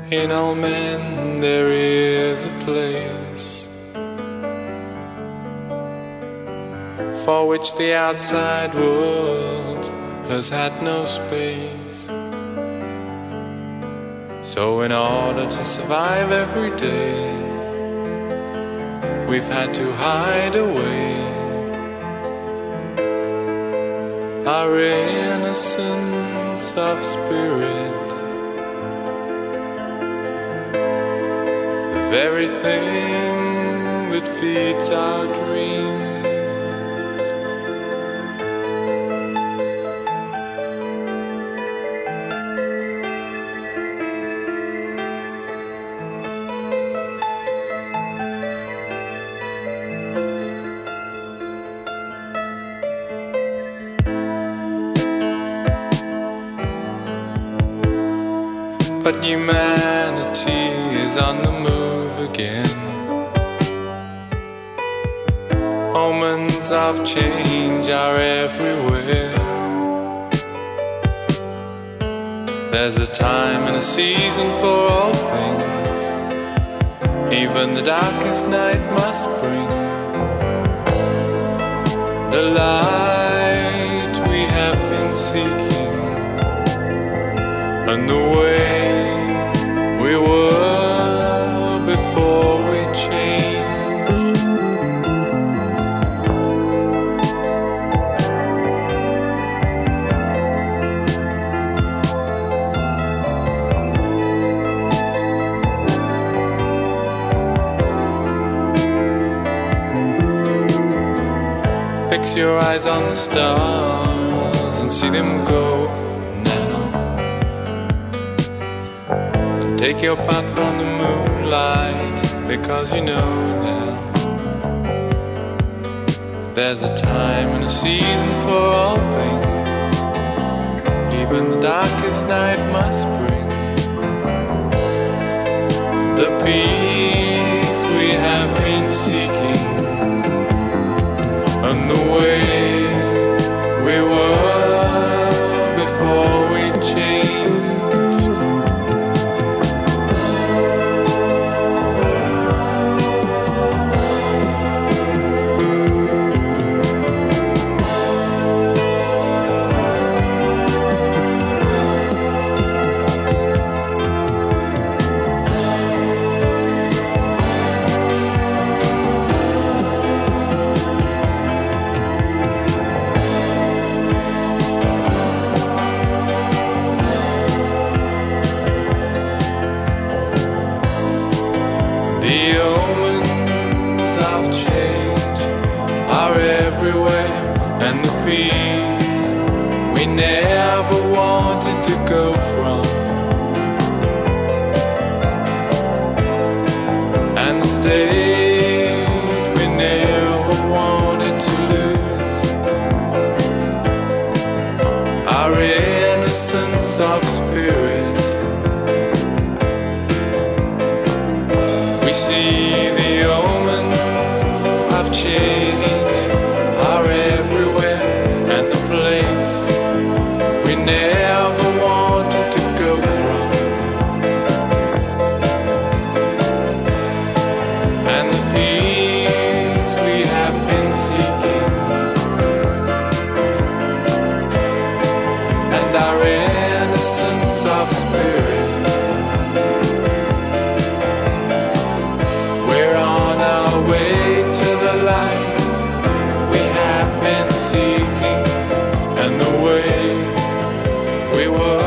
In all men there is a place for which the outside world has had no space. So in order to survive every day, we've had to hide away our innocence of spirit, the very thing that feeds our dreams. But humanity is on the move again. Omens of change are everywhere. There's a time and a season for all things. Even the darkest night must bring the light we have been seeking, and the way we were before we changed. Fix your eyes on the stars and see them go. Take your path from the moonlight, because you know now there's a time and a season for all things. Even the darkest night must bring the peace we have been seeking, and the way we were before we changed. The omens of change are everywhere, and the peace we never wanted to go from, and the state we never wanted to lose, our innocence of spirit. We see the omens of change are everywhere, and the place we never wanted to go from, and the peace we have been seeking, and our innocence of spirit. Way to the light we have been seeking, and the way we were